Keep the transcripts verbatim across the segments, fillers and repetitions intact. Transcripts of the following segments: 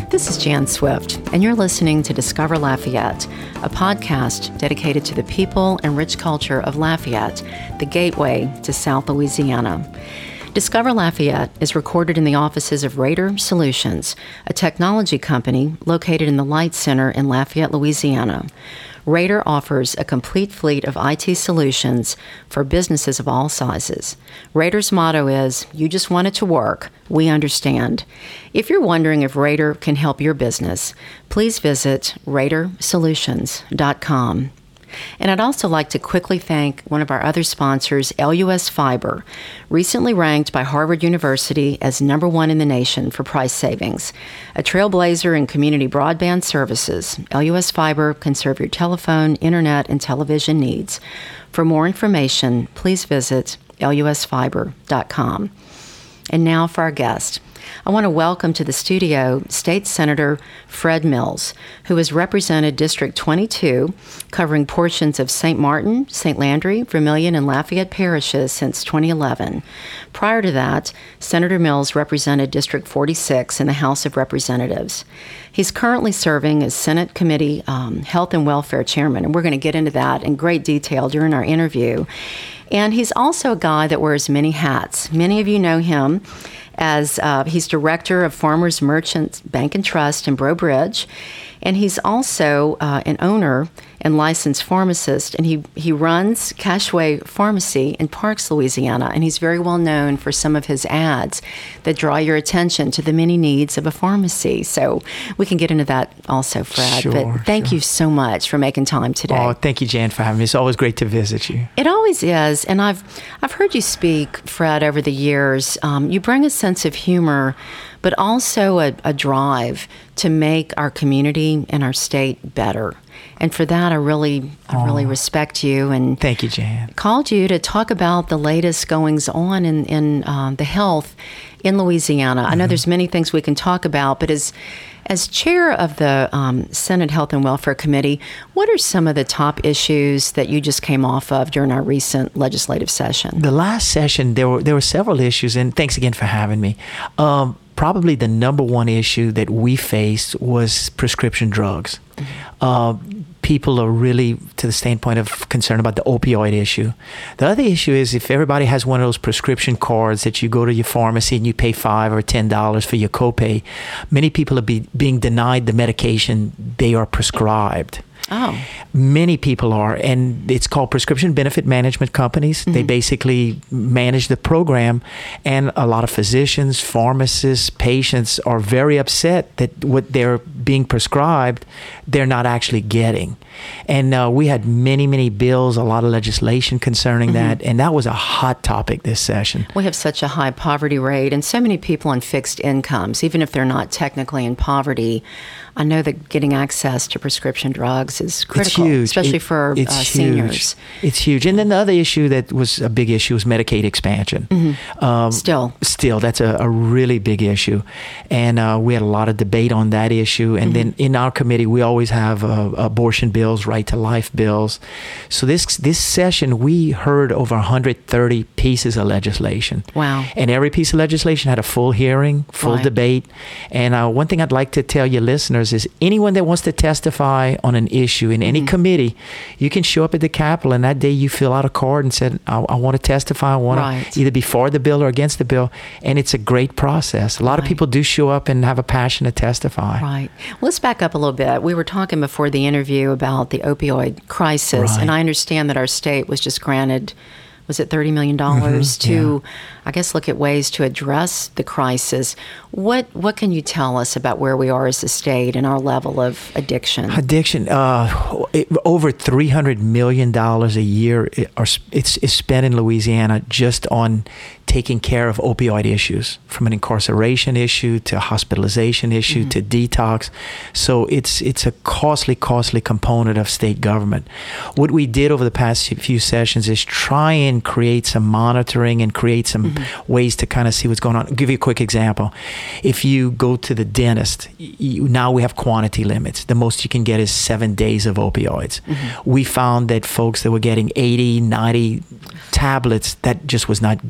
This is Jan Swift, and you're listening to Discover Lafayette, a podcast dedicated to the people and rich culture of Lafayette, the gateway to South Louisiana. Discover Lafayette is recorded in the offices of Raider Solutions, a technology company located in the Light Center in Lafayette, Louisiana. Raider offers a complete fleet of I T solutions for businesses of all sizes. Raider's motto is, "You just want it to work. We understand." If you're wondering if Raider can help your business, please visit raider solutions dot com. And I'd also like to quickly thank one of our other sponsors, L U S Fiber, recently ranked by Harvard University as number one in the nation for price savings. A trailblazer in community broadband services, L U S Fiber can serve your telephone, internet, and television needs. For more information, please visit L U S fiber dot com. And now for our guest. I want to welcome to the studio State Senator Fred Mills, who has represented District twenty-two, covering portions of Saint Martin, Saint Landry, Vermilion, and Lafayette parishes since twenty eleven. Prior to that, Senator Mills represented District forty-six in the House of Representatives. He's currently serving as Senate Committee um, Health and Welfare Chairman, and we're going to get into that in great detail during our interview. And he's also a guy that wears many hats. Many of you know him as uh, he's director of Farmers Merchants Bank and Trust in Breaux Bridge, and he's also uh, an owner and licensed pharmacist, and he, he runs Cashway Pharmacy in Parks, Louisiana, and he's very well known for some of his ads that draw your attention to the many needs of a pharmacy. So we can get into that also, Fred. Sure, but thank sure. you so much for making time today. Oh, thank you, Jan, for having me. It's always great to visit you. It always is, and I've I've heard you speak, Fred, over the years. Um, you bring a sense of humor, but also a, a drive to make our community and our state better. And for that, I really, I really oh, respect you. And thank you, Jan. Called you to talk about the latest goings on in in um, the health in Louisiana. Mm-hmm. I know there's many things we can talk about, but as as chair of the um, Senate Health and Welfare Committee, what are some of the top issues that you just came off of during our recent legislative session? The last session, there were there were several issues, and thanks again for having me. Um, probably the number one issue that we faced was prescription drugs. Mm-hmm. Uh, people are really to the standpoint of concern about the opioid issue. The other issue is if everybody has one of those prescription cards that you go to your pharmacy and you pay five or ten dollars for your copay, many people are be, being denied the medication they are prescribed. Oh. Many people are, and it's called prescription benefit management companies. Mm-hmm. They basically manage the program, and a lot of physicians, pharmacists, patients are very upset that what they're being prescribed, they're not actually getting. And uh, we had many, many bills, a lot of legislation concerning mm-hmm. that, and that was a hot topic this session. We have such a high poverty rate, and so many people on fixed incomes, even if they're not technically in poverty. I know that getting access to prescription drugs is critical, it's huge. especially it, for it's uh, huge. seniors. It's huge. And then the other issue that was a big issue was Medicaid expansion. Mm-hmm. Um, still. Still, that's a, a really big issue. And uh, we had a lot of debate on that issue. And mm-hmm. then in our committee, we always have uh, abortion bills, right to life bills. So this this session, we heard over one hundred thirty pieces of legislation. Wow. And every piece of legislation had a full hearing, full right. debate. And uh, one thing I'd like to tell your listeners is anyone that wants to testify on an issue in any mm-hmm. committee, you can show up at the Capitol, and that day you fill out a card and said, I, I want to testify. I want right. to either be for the bill or against the bill. And it's a great process. A lot right. of people do show up and have a passion to testify. Right. Well, let's back up a little bit. We were talking before the interview about the opioid crisis, right. and I understand that our state was just granted, was it thirty million dollars mm-hmm, to, yeah. I guess, look at ways to address the crisis. What what can you tell us about where we are as a state and our level of addiction? Addiction, uh, it, over three hundred million dollars a year are, it's, it's spent in Louisiana just on taking care of opioid issues, from an incarceration issue to hospitalization issue mm-hmm. to detox. So it's it's a costly, costly component of state government. What we did over the past few sessions is try and create some monitoring and create some mm-hmm. ways to kind of see what's going on. I'll give you a quick example. If you go to the dentist, you, now we have quantity limits. The most you can get is seven days of opioids. Mm-hmm. We found that folks that were getting eighty, ninety tablets, that just was not good, and it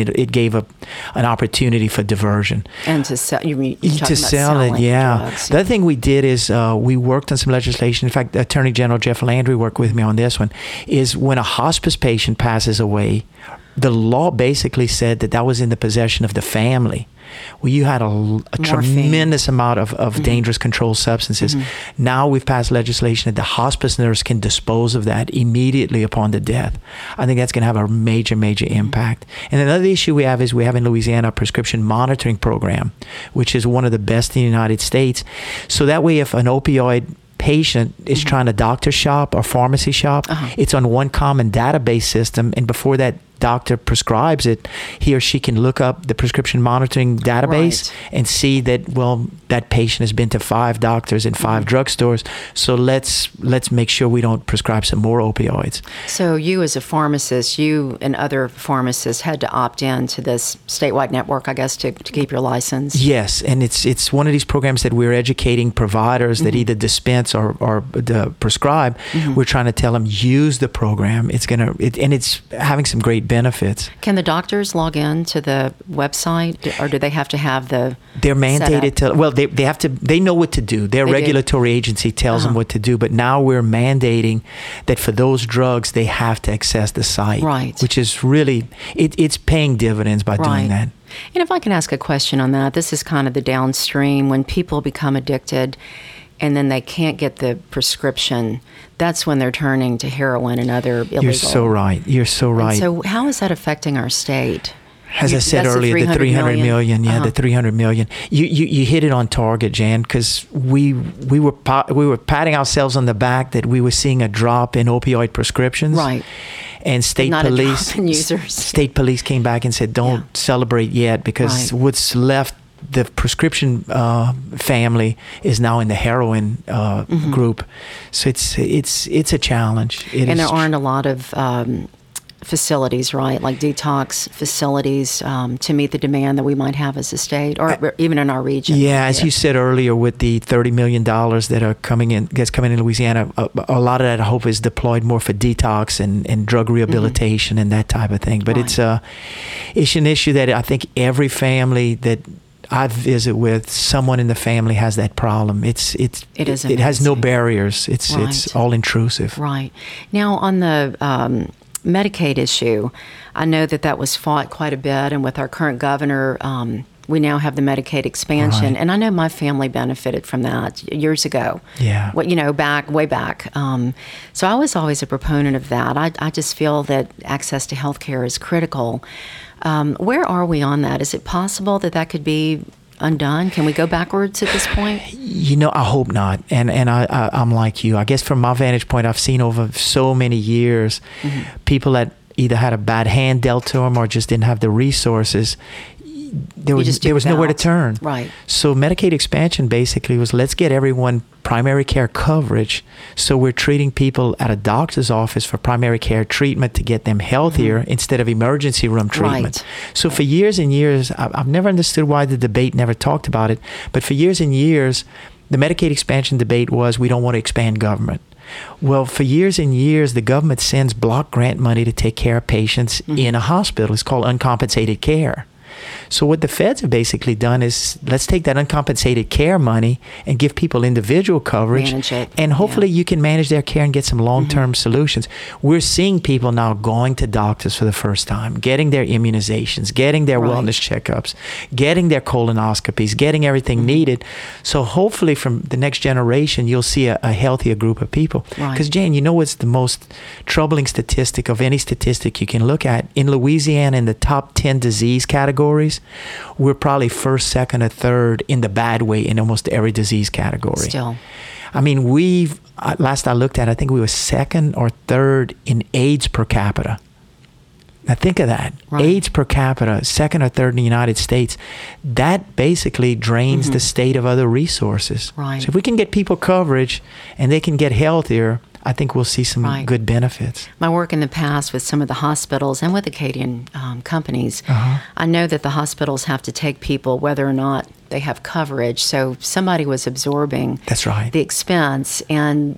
it, it gave a, an opportunity for diversion. And to sell, you mean, you're to talking about sell it, selling yeah. drugs. The other thing we did is uh, we worked on some legislation. In fact, Attorney General Jeff Landry worked with me on this one, is when a hospice patient passes away, the law basically said that that was in the possession of the family. Well, you had a, a tremendous amount of, of mm-hmm. dangerous controlled substances. Mm-hmm. Now we've passed legislation that the hospice nurse can dispose of that immediately upon the death. I think that's going to have a major, major mm-hmm. impact. And another issue we have is we have in Louisiana a prescription monitoring program, which is one of the best in the United States. So that way, if an opioid patient is mm-hmm. trying to doctor shop or pharmacy shop, uh-huh. it's on one common database system, and before that doctor prescribes it, he or she can look up the prescription monitoring database right. and see that, well, that patient has been to five doctors and five mm-hmm. drugstores, so let's let's make sure we don't prescribe some more opioids. So you as a pharmacist, you and other pharmacists had to opt in to this statewide network, I guess, to, to keep your license? Yes, and it's it's one of these programs that we're educating providers mm-hmm. that either dispense or, or uh, prescribe. Mm-hmm. We're trying to tell them, use the program. It's gonna it, and it's having some great benefits. Can the doctors log in to the website, or do they have to have the They're mandated to, well, they, they have to, they know what to do. Their they regulatory do. agency tells uh-huh. them what to do, but now we're mandating that for those drugs, they have to access the site. Right. Which is really, it, it's paying dividends by right. doing that. And if I can ask a question on that, this is kind of the downstream, when people become addicted and then they can't get the prescription, that's when they're turning to heroin and other illegal. You're so right. You're so right. And so how is that affecting our state? As I said earlier, the three hundred million, yeah, uh-huh. the three hundred million. You, you you hit it on target, Jan, because we we were we were patting ourselves on the back that we were seeing a drop in opioid prescriptions. Right. And state Not police, a drop in users. State police came back and said, "Don't yeah. celebrate yet," because right. what's left. The prescription uh, family is now in the heroin uh, mm-hmm. group, so it's it's it's a challenge. It and there tr- aren't a lot of um, facilities, right, like detox facilities um, to meet the demand that we might have as a state, or uh, even in our region. Yeah, as you said earlier, with the thirty million dollars that are coming in, gets coming in Louisiana, a, a lot of that I hope is deployed more for detox and, and drug rehabilitation mm-hmm. and that type of thing. But right. it's a it's an issue that I think every family that I visit with, someone in the family has that problem. It's it's it, is it has no barriers. It's right. it's all intrusive. Right. Now on the um, Medicaid issue, I know that that was fought quite a bit, and with our current governor, um, we now have the Medicaid expansion, right. and I know my family benefited from that years ago. Yeah. What you know, back way back. Um, so I was always a proponent of that. I I just feel that access to health care is critical. Um, where are we on that? Is it possible that that could be undone? Can we go backwards at this point? You know, I hope not. And and I, I, I'm like you. I guess from my vantage point, I've seen over so many years mm-hmm. people that either had a bad hand dealt to them or just didn't have the resources. There was there was nowhere to turn. Right. So Medicaid expansion basically was, let's get everyone primary care coverage. So we're treating people at a doctor's office for primary care treatment to get them healthier mm-hmm. instead of emergency room treatment. Right. So for years and years, I've never understood why the debate never talked about it. But for years and years, the Medicaid expansion debate was, we don't want to expand government. Well, for years and years, the government sends block grant money to take care of patients mm-hmm. in a hospital. It's called uncompensated care. So what the feds have basically done is, let's take that uncompensated care money and give people individual coverage. Manage it. And hopefully yeah. you can manage their care and get some long-term mm-hmm. solutions. We're seeing people now going to doctors for the first time, getting their immunizations, getting their right. wellness checkups, getting their colonoscopies, getting everything mm-hmm. needed. So hopefully from the next generation, you'll see a, a healthier group of people. Because right. Jane, you know what's the most troubling statistic of any statistic you can look at? In Louisiana, in the top ten disease categories, we're probably first, second, or third in the bad way in almost every disease category. Still. I mean, we've, last I looked at, I think we were second or third in AIDS per capita. Now think of that. Right. AIDS per capita, second or third in the United States. That basically drains mm-hmm. the state of other resources. Right. So if we can get people coverage and they can get healthier, I think we'll see some right. good benefits. My work in the past with some of the hospitals and with Acadian um, companies, uh-huh. I know that the hospitals have to take people whether or not they have coverage. So somebody was absorbing That's right. the expense, and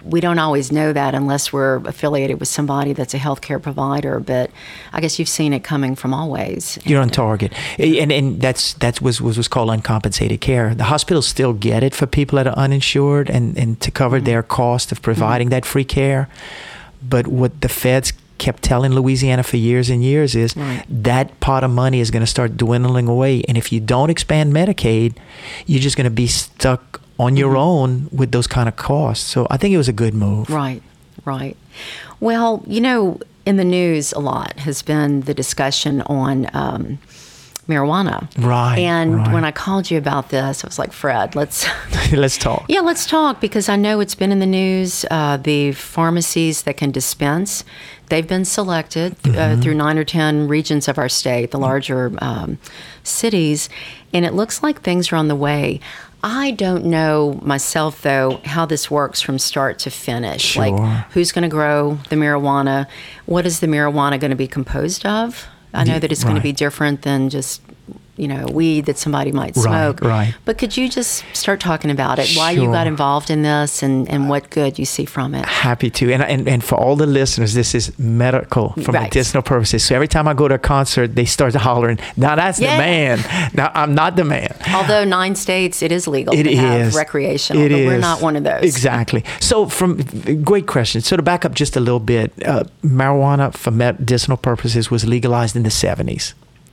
we don't always know that unless we're affiliated with somebody that's a healthcare provider. But I guess you've seen it coming from all ways. You're on target, and and that's that was was was called uncompensated care. The hospitals still get it for people that are uninsured, and and to cover mm-hmm. their cost of providing mm-hmm. that free care. But what the feds kept telling Louisiana for years and years is right. that pot of money is going to start dwindling away, and if you don't expand Medicaid, you're just going to be stuck on your mm-hmm. own with those kind of costs. So I think it was a good move. Right, right. Well, you know, in the news a lot has been the discussion on um, marijuana. Right. And right. when I called you about this, I was like, Fred, let's let's talk. Yeah, let's talk, because I know it's been in the news. Uh, the pharmacies that can dispense, they've been selected mm-hmm. uh, through nine or ten regions of our state, the larger um, cities, and it looks like things are on the way. I don't know myself, though, how this works from start to finish. Sure. Like, who's going to grow the marijuana? What is the marijuana going to be composed of? I know that it's right. going to be different than just, you know, weed that somebody might smoke. Right, right. But could you just start talking about it, why sure. you got involved in this, and, and what good you see from it? Happy to. And, and and for all the listeners, this is medical for right. medicinal purposes. So every time I go to a concert, they start hollering, now that's yeah. the man. Now I'm not the man. Although nine states, it is legal it to is. have recreational, it but is. we're not one of those. Exactly. So from, great question. So to back up just a little bit, uh, marijuana for medicinal purposes was legalized in the seventies.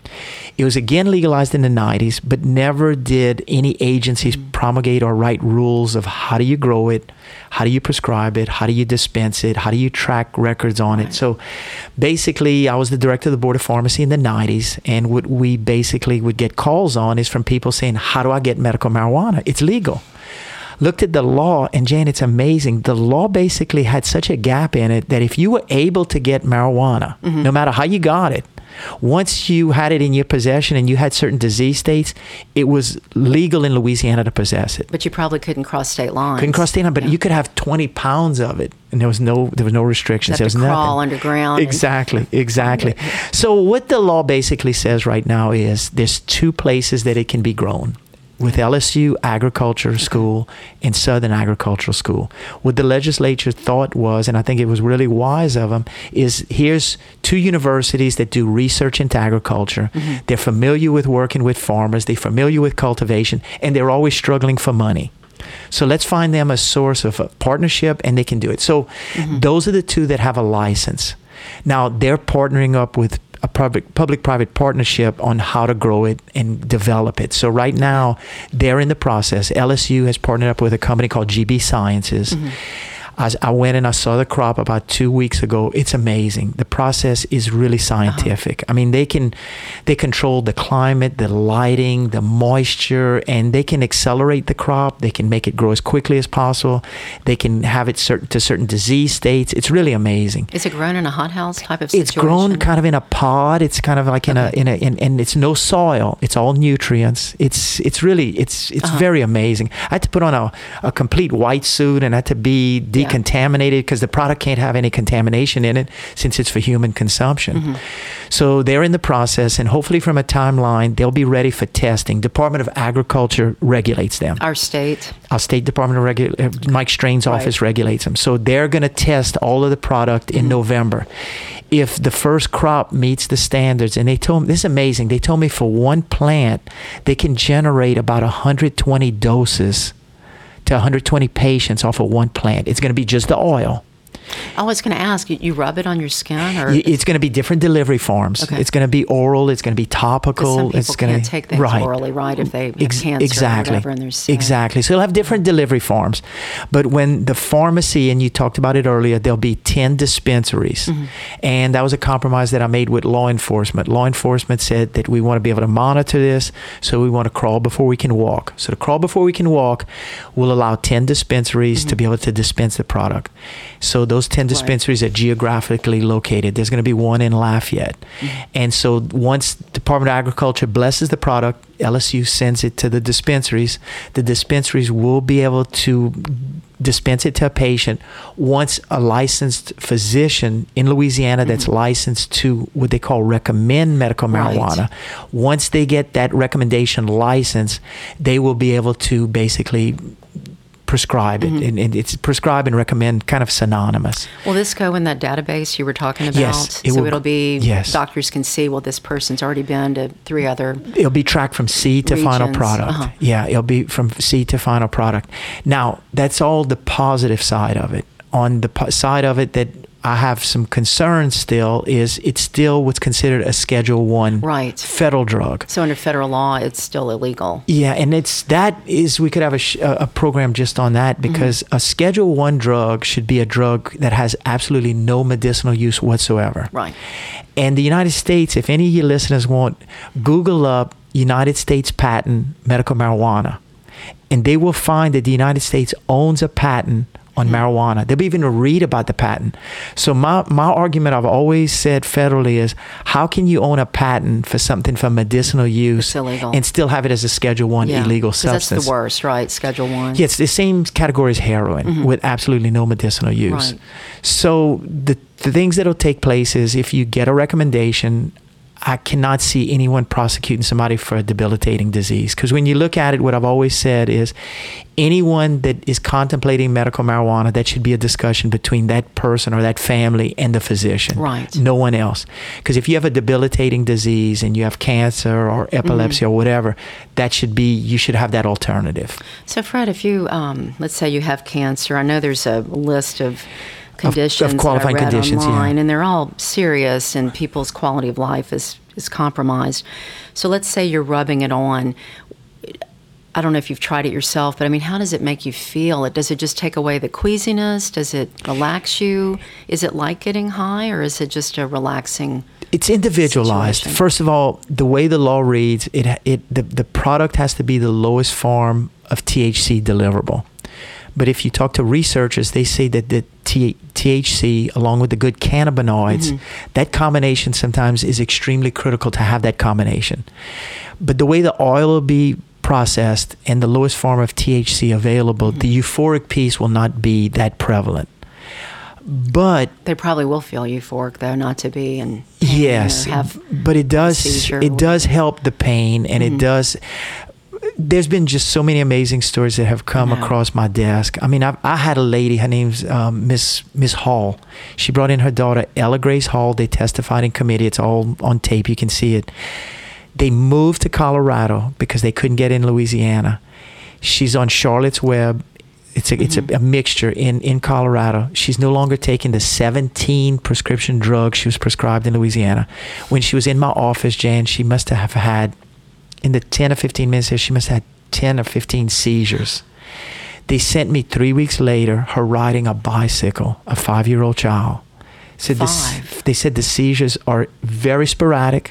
It was again legalized in the nineties, but never did any agencies mm-hmm. promulgate or write rules of how do you grow it, how do you prescribe it, how do you dispense it, how do you track records on right. it. So basically, I was the director of the Board of Pharmacy in the nineties, and what we basically would get calls on is from people saying, how do I get medical marijuana? It's legal. Looked at the law, and Jane, it's amazing. The law basically had such a gap in it that if you were able to get marijuana, mm-hmm. no matter how you got it, once you had it in your possession and you had certain disease states, it was legal in Louisiana to possess it. But you probably couldn't cross state lines. Couldn't cross state lines, but yeah. you could have twenty pounds of it, and there was no there was no restrictions. You have there to was crawl nothing. underground. Exactly, exactly. So what the law basically says right now is there's two places that it can be grown. With L S U Agriculture School and Southern Agricultural School. What the legislature thought was, and I think it was really wise of them, is here's two universities that do research into agriculture. Mm-hmm. They're familiar with working with farmers. They're familiar with cultivation, and they're always struggling for money. So let's find them a source of a partnership, and they can do it. So mm-hmm. those are the two that have a license. Now, they're partnering up with a public, public-private partnership on how to grow it and develop it. So right now, they're in the process. L S U has partnered up with a company called G B Sciences. Mm-hmm. I, I went and I saw the crop about two weeks ago. It's amazing. The process is really scientific. Uh-huh. I mean, they can they control the climate, the lighting, the moisture, and they can accelerate the crop. They can make it grow as quickly as possible. They can have it certain to certain disease states. It's really amazing. Is it grown in a hothouse type of situation? It's grown kind of in a pod. It's kind of like in okay. a in a in, and it's no soil. It's all nutrients. It's it's really it's it's uh-huh. very amazing. I had to put on a, a complete white suit, and I had to be de- contaminated because the product can't have any contamination in it since it's for human consumption. Mm-hmm. So they're in the process, and hopefully from a timeline, they'll be ready for testing. Department of Agriculture regulates them. Our state. Our state Department of Regu- Mike Strain's right. office regulates them. So they're going to test all of the product in mm-hmm. November. If the first crop meets the standards, and they told me, this is amazing, they told me for one plant, they can generate about one hundred twenty doses to one hundred twenty patients off of one plant. It's going to be just the oil. I was going to ask, you rub it on your skin? Or it's going to be different delivery forms. Okay. It's going to be oral. It's going to be topical. Some people it's can't going to, take things right. orally, right, if they have Ex- cancer exactly. or whatever and they're sick. Exactly. So they'll have different delivery forms. But when the pharmacy, and you talked about it earlier, there'll be ten dispensaries. Mm-hmm. And that was a compromise that I made with law enforcement. Law enforcement said that we want to be able to monitor this, so we want to crawl before we can walk. So to crawl before we can walk will allow ten dispensaries mm-hmm. to be able to dispense the product. So those ten dispensaries right. are geographically located. There's going to be one in Lafayette. Mm-hmm. And so once Department of Agriculture blesses the product, L S U sends it to the dispensaries. The dispensaries will be able to dispense it to a patient once a licensed physician in Louisiana mm-hmm. that's licensed to what they call recommend medical marijuana. Right. Once they get that recommendation license, they will be able to basically prescribe it. Mm-hmm. And, and it's prescribe and recommend kind of synonymous. Will this go in that database you were talking about? Yes. It so will, it'll be, yes. doctors can see, well, this person's already been to three other It'll be tracked from seed to regions. final product. Uh-huh. Yeah, it'll be from seed to final product. Now, that's all the positive side of it. On the po- side of it that I have some concerns still is it's still what's considered a Schedule One right. federal drug. So under federal law, it's still illegal. Yeah, and it's that is we could have a, sh- a program just on that because mm-hmm. a Schedule One drug should be a drug that has absolutely no medicinal use whatsoever. Right. And the United States, if any of your listeners want, Google up United States patent medical marijuana, and they will find that the United States owns a patent on mm-hmm. marijuana. They'll even read about the patent. So my, my argument I've always said federally is, how can you own a patent for something for medicinal use it's illegal. And still have it as a Schedule One yeah. illegal substance? That's the worst, right? Schedule One. Yeah, it's the same category as heroin mm-hmm. with absolutely no medicinal use. Right. So the, the things that'll take place is if you get a recommendation, I cannot see anyone prosecuting somebody for a debilitating disease. Because when you look at it, what I've always said is anyone that is contemplating medical marijuana, that should be a discussion between that person or that family and the physician. Right. No one else. Because if you have a debilitating disease and you have cancer or epilepsy mm-hmm. or whatever, that should be, you should have that alternative. So Fred, if you, um, let's say you have cancer, I know there's a list of conditions of, of qualifying that I read conditions, online, yeah. and they're all serious, and people's quality of life is, is compromised. So let's say you're rubbing it on. I don't know if you've tried it yourself, but I mean, how does it make you feel? It does it just take away the queasiness? Does it relax you? Is it like getting high, or is it just a relaxing? It's individualized. situation? First of all, the way the law reads, it it the, the product has to be the lowest form of T H C deliverable. But if you talk to researchers, they say that the T- THC, along with the good cannabinoids, mm-hmm. that combination sometimes is extremely critical to have that combination. But the way the oil will be processed and the lowest form of T H C available, mm-hmm. the euphoric piece will not be that prevalent. But they probably will feel euphoric, though, not to be and yes, have but it does seizure. It does help the pain, and mm-hmm. it does. There's been just so many amazing stories that have come across my desk. I mean, I've, I had a lady, her name's um, Miss Miss Hall. She brought in her daughter, Ella Grace Hall. They testified in committee. It's all on tape. You can see it. They moved to Colorado because they couldn't get in Louisiana. She's on Charlotte's Web. It's a, mm-hmm. it's a, a mixture in, in Colorado. She's no longer taking the seventeen prescription drugs she was prescribed in Louisiana. When she was in my office, Jan, she must have had, in the ten or fifteen minutes there, she must have had ten or fifteen seizures. They sent me three weeks later her riding a bicycle, a five-year-old child. Said Five. The, they said the seizures are very sporadic,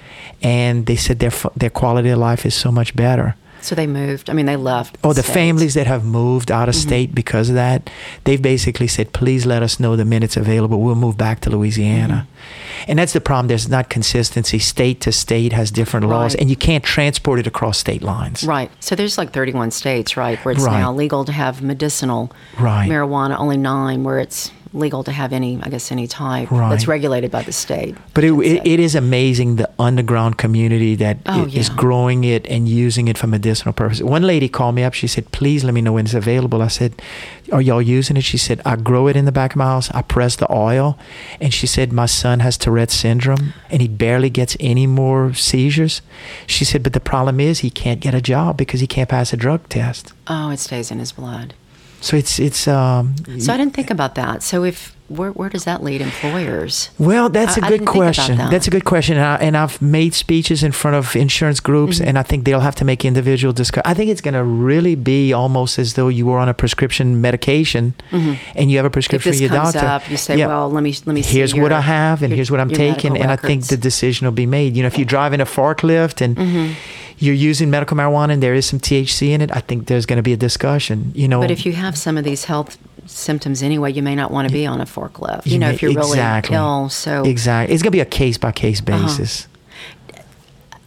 and they said their their quality of life is so much better. So they moved. I mean, they left. Oh, the state. families that have moved out of Mm-hmm. state because of that, they've basically said, please let us know the minute it's available. We'll move back to Louisiana. Mm-hmm. And that's the problem. There's not consistency. State to state has different laws, Right. and you can't transport it across state lines. Right. So there's like thirty-one states, right, where it's Right. now legal to have medicinal Right. marijuana, only nine where it's legal to have any, I guess, any type Right. that's regulated by the state. But it, should it, say. it is amazing the underground community that Oh, i- is yeah. growing it and using it for medicinal purposes. One lady called me up. She said, please let me know when it's available. I said, are y'all using it? She said, I grow it in the back of my house. I press the oil. And she said, my son has Tourette's syndrome and he barely gets any more seizures. She said, but the problem is he can't get a job because he can't pass a drug test. Oh, it stays in his blood. So it's, it's, um, So I didn't think about that. So if, where, where does that lead employers? Well, that's I- a I good didn't think about question. that. That's a good question. And, I, and I've made speeches in front of insurance groups, Mm-hmm. and I think they'll have to make individual discuss. I think it's going to really be almost as though you were on a prescription medication, Mm-hmm. and you have a If prescription this from your comes doctor. up, you say, Yeah. well, let me let me see Here's your, what I have, and your- here's what I'm your taking, medical and I think records. the decision will be made. You know, if you're driving a forklift and Mm-hmm. you're using medical marijuana and there is some T H C in it, I think there's going to be a discussion. You know, But if you have some of these health symptoms anyway, you may not want to be on a forklift. You, You know, may- if you're exactly. really ill. So exactly, it's going to be a case by case Uh-huh. basis.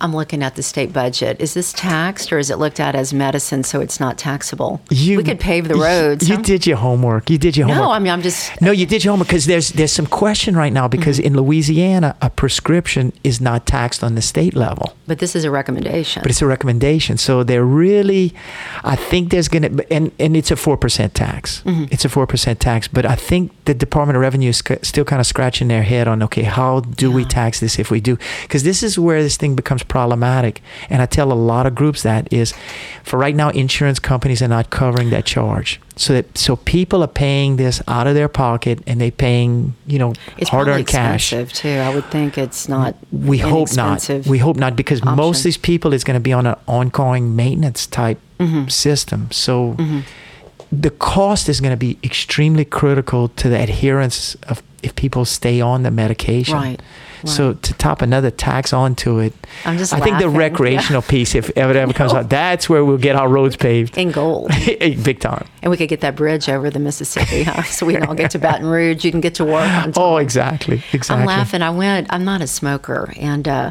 I'm looking at the state budget. Is this taxed or is it looked at as medicine so it's not taxable? You, we could pave the roads. You huh? did your homework. You did your homework. No, I mean, I'm just... No, you did your homework because there's, there's some question right now because mm-hmm. in Louisiana, a prescription is not taxed on the state level. But this is a recommendation. But it's a recommendation. So they're really, I think there's going to, and, and it's a four percent tax. Mm-hmm. It's a four percent tax. But I think the Department of Revenue is sc- still kind of scratching their head on, okay, how do yeah. we tax this if we do? Because this is where this thing becomes problematic. And I tell a lot of groups that is, for right now, insurance companies are not covering that charge. So that so people are paying this out of their pocket, and they're paying, you know, it's hard-earned cash. It's expensive too. I would think it's not. We hope not. We hope not, because option. most of these people is going to be on an ongoing maintenance type mm-hmm. system. So mm-hmm. the cost is going to be extremely critical to the adherence of if people stay on the medication. Right. Right. So to top another tax onto it, I'm just I laughing. think the recreational yeah. piece, if ever, ever comes no. out, that's where we'll get our roads paved. In gold. Big time. And we could get that bridge over the Mississippi, huh? So we can all get to Baton Rouge. You can get to work on time. Oh, exactly. Exactly. I'm laughing. I went, I'm not a smoker, and uh,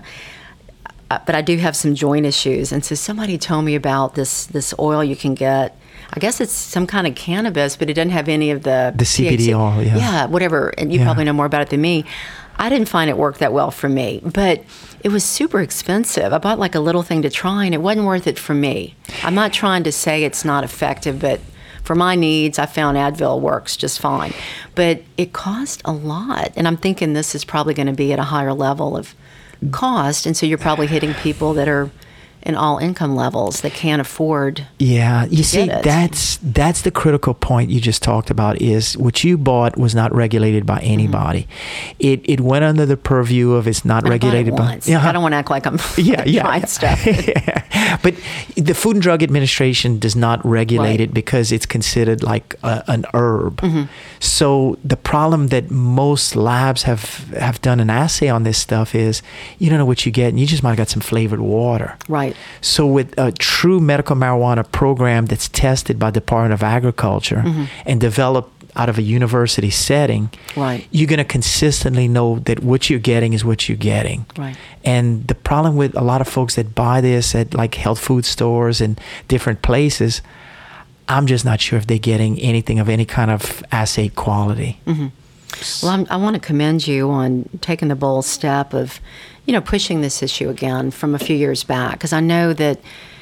but I do have some joint issues. And so somebody told me about this this oil you can get. I guess it's some kind of cannabis, but it doesn't have any of the... The C B D oil, yeah. Yeah, whatever. And you yeah. probably know more about it than me. I didn't find it work that well for me, but it was super expensive. I bought like a little thing to try, and it wasn't worth it for me. I'm not trying to say it's not effective, but for my needs, I found Advil works just fine. But it cost a lot, and I'm thinking this is probably going to be at a higher level of cost, and so you're probably hitting people that are in all income levels that can't afford. Yeah, you see, it. that's that's the critical point you just talked about. Is what you bought was not regulated by anybody. Mm-hmm. It it went under the purview of it's not I regulated by. Yeah, I don't want to act like I'm yeah, yeah, trying stuff. yeah. But the Food and Drug Administration does not regulate right. it because it's considered like a, an herb. Mm-hmm. So the problem that most labs have have done an assay on this stuff is you don't know what you get, and you just might have got some flavored water. Right. So with a true medical marijuana program that's tested by the Department of Agriculture mm-hmm. and developed out of a university setting, right. you're going to consistently know that what you're getting is what you're getting. Right. And the problem with a lot of folks that buy this at like health food stores and different places, I'm just not sure if they're getting anything of any kind of assay quality. Mm-hmm. Well, I'm, I want to commend you on taking the bold step of, you know, pushing this issue again from a few years back, because I know that,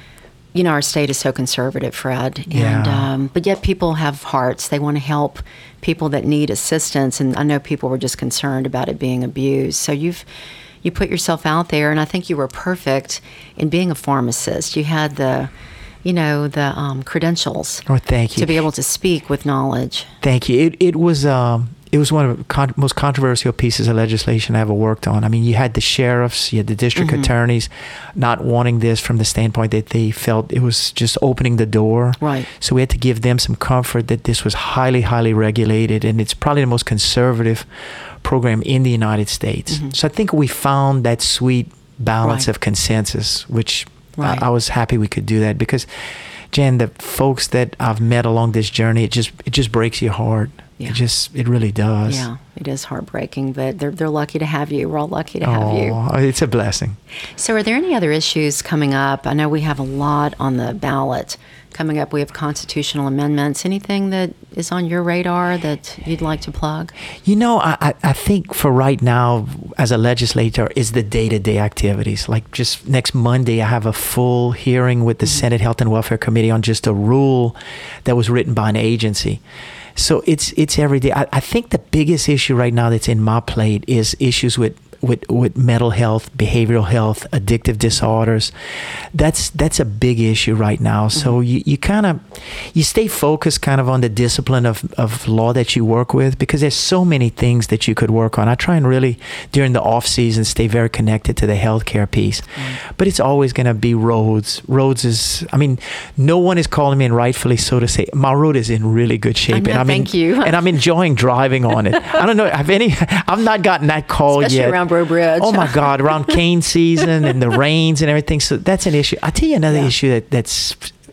you know, our state is so conservative, Fred, and yeah. um, but yet people have hearts. They want to help people that need assistance, and I know people were just concerned about it being abused. So you've you put yourself out there, and I think you were perfect in being a pharmacist. You had the you know, the um, credentials oh, thank you. to be able to speak with knowledge. Thank you. It it was um, it was one of the con- most controversial pieces of legislation I ever worked on. I mean, you had the sheriffs, you had the district mm-hmm. attorneys not wanting this from the standpoint that they felt it was just opening the door. Right. So we had to give them some comfort that this was highly, highly regulated, and it's probably the most conservative program in the United States. Mm-hmm. So I think we found that sweet balance right. of consensus, which right. I, I was happy we could do that, because Jan, the folks that I've met along this journey, it just it just breaks your heart. Yeah. It just it really does. Yeah, it is heartbreaking, but they're they're lucky to have you. We're all lucky to have oh, you. It's a blessing. So are there any other issues coming up? I know we have a lot on the ballot coming up. We have constitutional amendments. Anything that is on your radar that you'd like to plug? You know, I, I think for right now, as a legislator, is the day-to-day activities. Like just next Monday, I have a full hearing with the mm-hmm. Senate Health and Welfare Committee on just a rule that was written by an agency. So it's it's every day. I, I think the biggest issue right now that's in my plate is issues with with with mental health, behavioral health, addictive disorders. That's that's a big issue right now. Mm-hmm. So you, you kind of you stay focused kind of on the discipline of, of law that you work with, because there's so many things that you could work on. I try and really during the off season stay very connected to the healthcare piece. Mm-hmm. But it's always going to be roads. Roads is I mean, no one is calling me, and rightfully so to say, my road is in really good shape. I know, and I'm thank in, you. and I'm enjoying driving on it. I don't know, have any I've not gotten that call Especially yet. around Bro Bridge. Oh my God, around cane season and the rains and everything. So that's an issue. I'll tell you another yeah. issue that, that's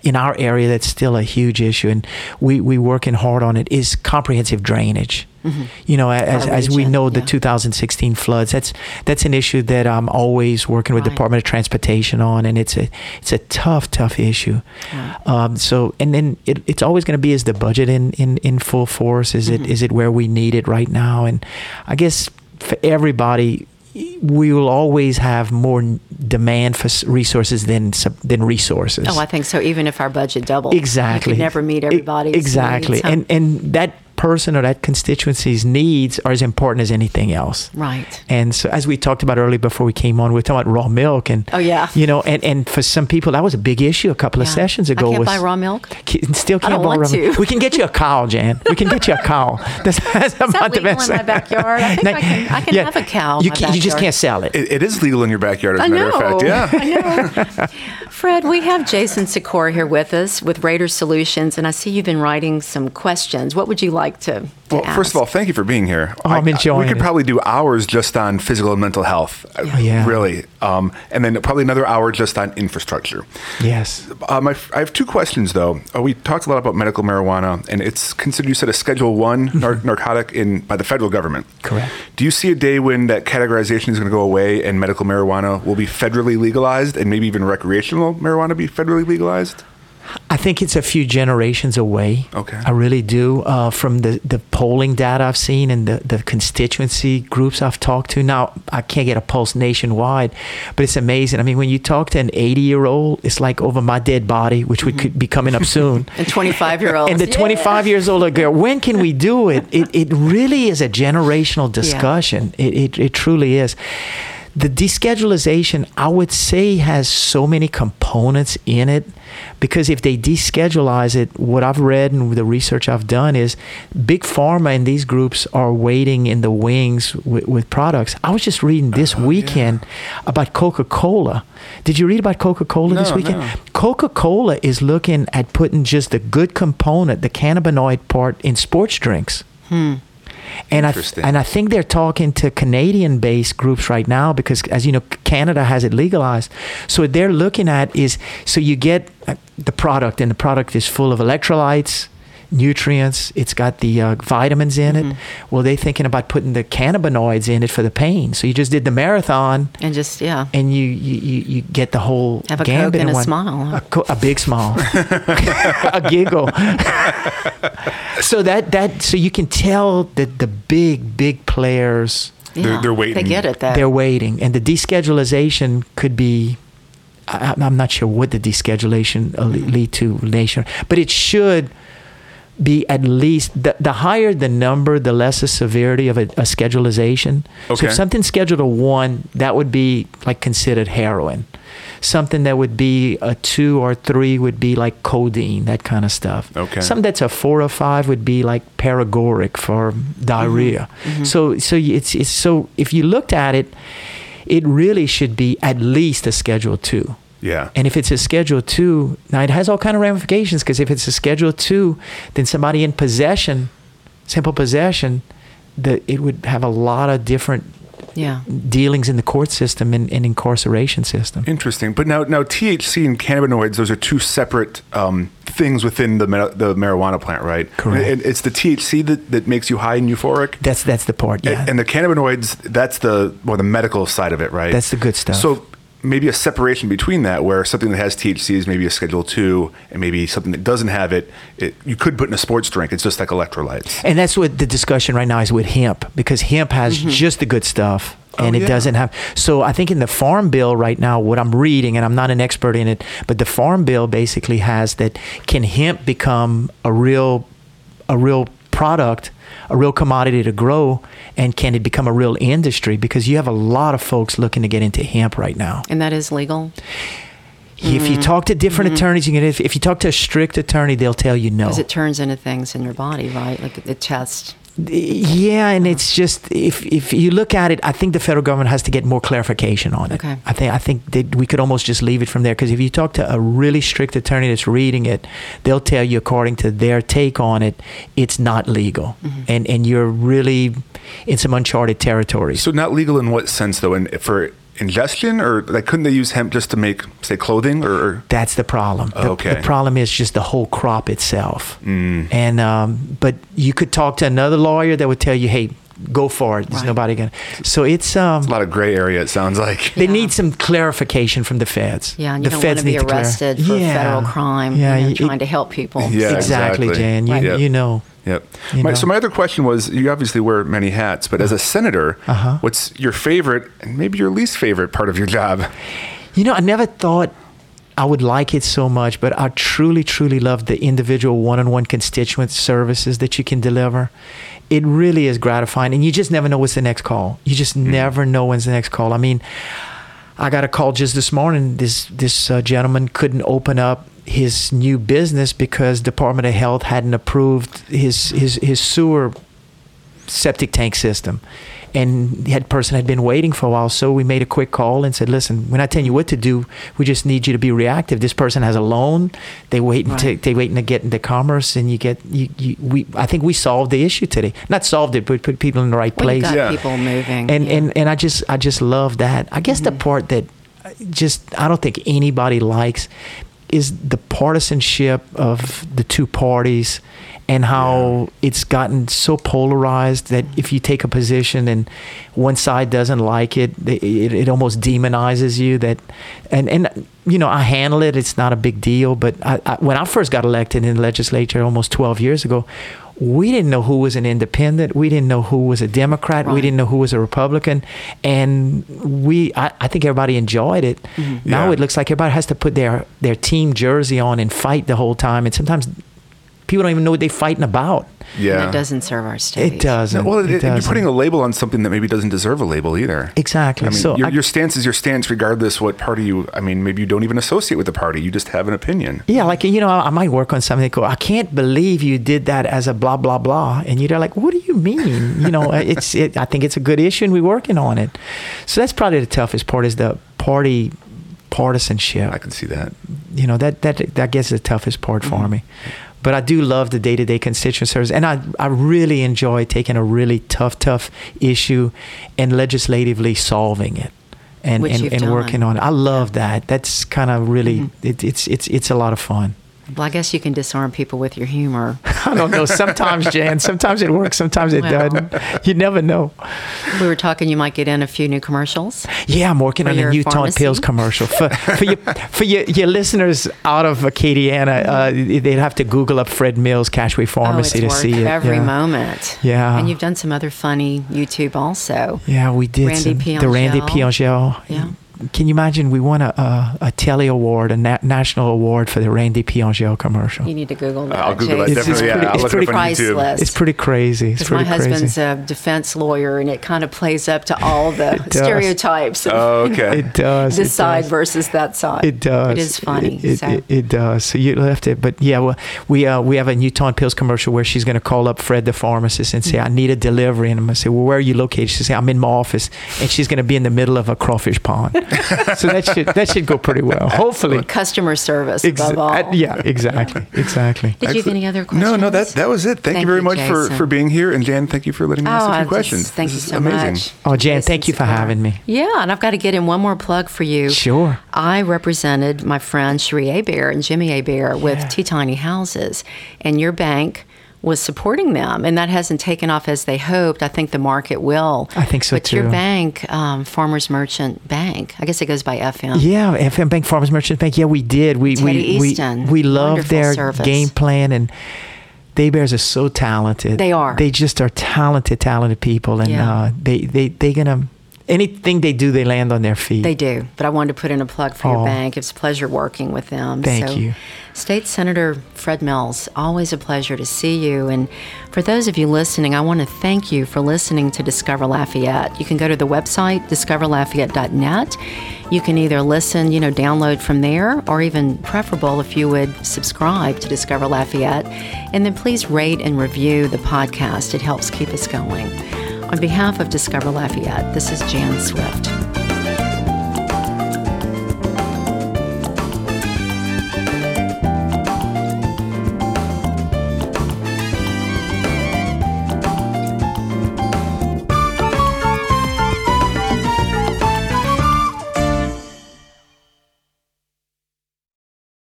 in our area that's still a huge issue, and we we working hard on it, is comprehensive drainage. Mm-hmm. You know, as Our as we region, know, the yeah. two thousand sixteen floods. That's that's an issue that I'm always working with Right. Department of Transportation on, and it's a it's a tough tough issue. Right. Um, so and then it, it's always going to be, is the budget in, in, in full force? Is Mm-hmm. it is it where we need it right now? And I guess for everybody, we will always have more demand for s- resources than sup- than resources. Oh, I think so. Even if our budget doubled, Exactly. we could never meet everybody's E- exactly. needs, huh? And and that person or that constituency's needs are as important as anything else. Right. And so, as we talked about earlier before we came on, we were talking about raw milk, and Oh, yeah. you know, and, and for some people that was a big issue a couple of Yeah. sessions ago. I can't was buy raw milk. Ki- Still can't don't buy want raw milk. to. We can get you a cow, Jan. We can get you a cow. That's, that's Is that about the legal best. in my backyard? I think No, I can, I can yeah, have a cow in You, my can, you just backyard. can't sell it. It, it is legal in your backyard, as I a matter know. of fact. Yeah. I know. Fred, we have Jason Sikora here with us with Raider Solutions, and I see you've been writing some questions. What would you like to, to Well, ask? first of all, thank you for being here. Oh, I'm I- enjoying We could it. probably do hours just on physical and mental health. uh, Yeah. Really. Um, and then probably another hour just on infrastructure. Yes. Um, I, I have two questions, though. Uh, we talked a lot about medical marijuana, and it's considered, you said, a Schedule One nar- narcotic in by the federal government. Correct. Do you see a day when that categorization is going to go away and medical marijuana will be federally legalized, and maybe even recreational marijuana be federally legalized? I think it's a few generations away. Okay. I really do. Uh, from the, the polling data I've seen and the, the constituency groups I've talked to. Now, I can't get a pulse nationwide, but it's amazing. I mean, when you talk to an eighty-year-old, it's like over my dead body, which would could be coming up soon. And twenty-five-year-olds. And the twenty-five-years-old girl, when can we do it? It it really is a generational discussion. It, it it truly is. The deschedulization, I would say, has so many components in it, because if they deschedulize it, what I've read and the research I've done is big pharma and these groups are waiting in the wings with, with products. I was just reading this Oh, weekend yeah. about Coca-Cola. Did you read about Coca-Cola this No, weekend? no. Coca-Cola is looking at putting just the good component, the cannabinoid part, in sports drinks. And I Interesting. and I think they're talking to Canadian-based groups right now, because, as you know, Canada has it legalized. So what they're looking at is, so you get uh, the product, and the product is full of electrolytes, nutrients. It's got the uh, vitamins in it. Well, they're thinking about putting the cannabinoids in it for the pain. So you just did the marathon, And just, yeah. and you you, you, you get the whole Have a gambit Coke and in a one. smile, huh? A, co- a big smile, a giggle. So that that so you can tell that the big big players, They're- yeah. they're waiting. They get it, though. they're waiting, and the deschedulization could be. I, I'm not sure what the deschedulation will lead to nation, but it should be at least the, the higher the number, the less the severity of a, a schedulization. So Okay. if something's scheduled a one, that would be like considered heroin. Something that would be a two or three would be like codeine, that kind of stuff. Okay. Something that's a four or five would be like paregoric for diarrhea. So so it's it's so if you looked at it, it really should be at least a Schedule Two. Yeah. And if it's a Schedule Two, now it has all kind of ramifications, because if it's a Schedule Two, then somebody in possession, simple possession, the it would have a lot of different Yeah. dealings in the court system and, and incarceration system. Interesting. But now, now T H C and cannabinoids, those are two separate um, things within the mar- the marijuana plant, right? Correct. And it's the T H C that, that makes you high and euphoric. That's that's the part, yeah. And, and the cannabinoids, that's the well, the medical side of it, right? That's the good stuff. So maybe a separation between that, where something that has T H C is maybe a Schedule Two, and maybe something that doesn't have it, it you could put in a sports drink. It's just like electrolytes. And that's what the discussion right now is with hemp, because hemp has just the good stuff, and Oh, it yeah. doesn't have. So I think in the Farm Bill right now, what I'm reading, and I'm not an expert in it, but the Farm Bill basically has that, can hemp become a real, a real product, a real commodity to grow, and can it become a real industry? Because you have a lot of folks looking to get into hemp right now. And that is legal? If you talk to different attorneys, you can, if, if you talk to a strict attorney, they'll tell you no. Because it turns into things in your body, right? Like the chest. Yeah, and it's just, if if you look at it, I think the federal government has to get more clarification on it. Okay. I think I think that we could almost just leave it from there, because if you talk to a really strict attorney that's reading it, they'll tell you, according to their take on it, it's not legal, and and you're really in some uncharted territory. So not legal in what sense, though? And for ingestion, or like couldn't they use hemp just to make, say, clothing? Or, or? That's the problem. The, okay. the problem is just the whole crop itself. Mm. And um, but you could talk to another lawyer that would tell you, hey, go for it. There's Right. nobody gonna. So it's um. A lot of gray area, it sounds like. They Yeah. need some clarification from the feds. Yeah, and you the don't feds want to be need to clar- arrested for Yeah. federal crime. Yeah, you know, it- trying to help people. Yeah, exactly, exactly. Jan. You, Right. Yep. you know. Yep. You My, know. so my other question was, you obviously wear many hats, but as a senator, Uh-huh. what's your favorite and maybe your least favorite part of your job? You know, I never thought I would like it so much, but I truly, truly love the individual one-on-one constituent services that you can deliver. It really is gratifying, and you just never know what's the next call. You just Mm-hmm. never know when's the next call. I mean, I got a call just this morning. This this uh, gentleman couldn't open up his new business because Department of Health hadn't approved his his, his sewer septic tank system. And that person had been waiting for a while, so we made a quick call and said, listen, we're not telling you what to do. We just need you to be reactive. This person has a loan. They waiting Right. to they waiting to get into commerce, and you get you, you we I think we solved the issue today. Not solved it, but put people in the right Well, you place. got Yeah. people moving. And yeah. and and I just I just love that. I guess the part that just I don't think anybody likes is the partisanship of the two parties, and how it's gotten so polarized that if you take a position and one side doesn't like it, it, it almost demonizes you. That, and and you know, I handle it. It's not a big deal. But I, I, when I first got elected in the legislature almost twelve years ago, we didn't know who was an independent. We didn't know who was a Democrat. Right. We didn't know who was a Republican. And we, I, I think everybody enjoyed it. Mm-hmm. Now Yeah. it looks like everybody has to put their, their team jersey on and fight the whole time. And sometimes people don't even know what they're fighting about. Yeah. And it doesn't serve our state. It doesn't. well, it, it it- you're doesn't. putting a label on something that maybe doesn't deserve a label either. Exactly. I mean, so your, I- your stance is your stance, regardless what party you. I mean, maybe you don't even associate with the party. You just have an opinion. Yeah, like, you know, I might work on something. They go, I can't believe you did that as a blah, blah, blah. And you're like, what do you mean? You know, it's. It, I think it's a good issue and we're working on it. So that's probably the toughest part is the party partisanship. I can see that. You know, that, that, that gets the toughest part for Mm-hmm. me. But I do love the day-to-day constituent service. And I, I really enjoy taking a really tough, tough issue and legislatively solving it. And, Which and, you've and done. working on it. I love that. That's kind of really, Mm-hmm. it, it's, it's, it's a lot of fun. Well, I guess you can disarm people with your humor. I don't know. Sometimes, Jan, sometimes it works, sometimes it Well. doesn't. You never know. We were talking, you might get in a few new commercials. Yeah, I'm working For on a your new Taunt pharmacy? Pills commercial. For, for, your, for your, your listeners out of Acadiana, uh, they'd have to Google up Fred Mills Cashway Pharmacy oh, to it's worth see it. every yeah. moment. Yeah. And you've done some other funny YouTube also. Yeah, we did Randy some, Piangel. the Randy Piangel. Yeah. Can you imagine? We won a, a, a Telly Award, a na- national award for the Randy Piangel commercial. You need to Google that. I'll Google that. Jason. It's- it's Definitely, pretty- yeah. I'll it's look pretty it up on YouTube. priceless. It's pretty crazy. It's Because my pretty husband's crazy. a defense lawyer, and it kind of plays up to all the does. stereotypes of Oh, okay. It does. this it side does. versus that side. It does. It is funny. It, it, so. it, it does. So you left it, but yeah, well, we uh, we have a new Taunt Pills commercial where she's going to call up Fred, the pharmacist, and say, "I need a delivery," and I'm going to say, "Well, where are you located?" She'll say, "I'm in my office," and she's going to be in the middle of a crawfish pond. So that should that should go pretty well. Hopefully. Customer service Ex- above all. uh, yeah, exactly, exactly. Did you have any other questions? No, no, that that was it. Thank, Thank you very you, much for, Jason. for being here. And Jan, thank you for letting me Oh, ask a I few just- questions. thank this you is so amazing. much. Oh, Jan, Jason's thank you for far. having me. Yeah, and I've got to get in one more plug for you. Sure. I represented my friend Cherie Hebert and Jimmy Hebert with Yeah. Tea Tiny Houses, and your bank was supporting them, and that hasn't taken off as they hoped. I think the market will. I think so, but your too. bank, um, Farmers Merchant Bank, I guess it goes by F M. Yeah, F M Bank, Farmers Merchant Bank. Yeah, we did. We Teddy we Easton. we we love Wonderful their service. game plan, and they bears are so talented. They are. They just are talented, talented people, and Yeah. uh, they they they gonna anything they do, they land on their feet. They do, but I wanted to put in a plug for your Oh. bank. It's a pleasure working with them. Thank so, you. State Senator Fred Mills, always a pleasure to see you. And for those of you listening, I want to thank you for listening to Discover Lafayette. You can go to the website, discover lafayette dot net. You can either listen, you know, download from there, or even preferable if you would subscribe to Discover Lafayette. And then please rate and review the podcast. It helps keep us going. On behalf of Discover Lafayette, this is Jan Swift.